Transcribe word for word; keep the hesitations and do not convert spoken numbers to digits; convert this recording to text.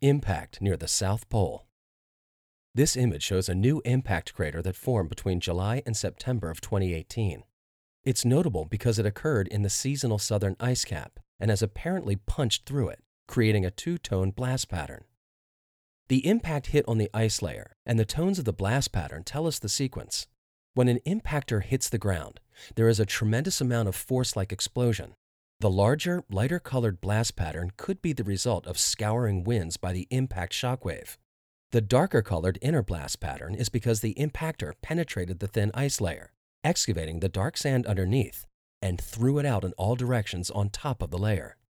Impact near the South Pole. This image shows a new impact crater that formed between July and September of twenty eighteen. It's notable because it occurred in the seasonal southern ice cap and has apparently punched through it, creating a two-tone blast pattern. The impact hit on the ice layer, and the tones of the blast pattern tell us the sequence. When an impactor hits the ground, there is a tremendous amount of force-like explosion. The larger, lighter-colored blast pattern could be the result of scouring winds by the impact shockwave. The darker-colored inner blast pattern is because the impactor penetrated the thin ice layer, excavating the dark sand underneath, and threw it out in all directions on top of the layer.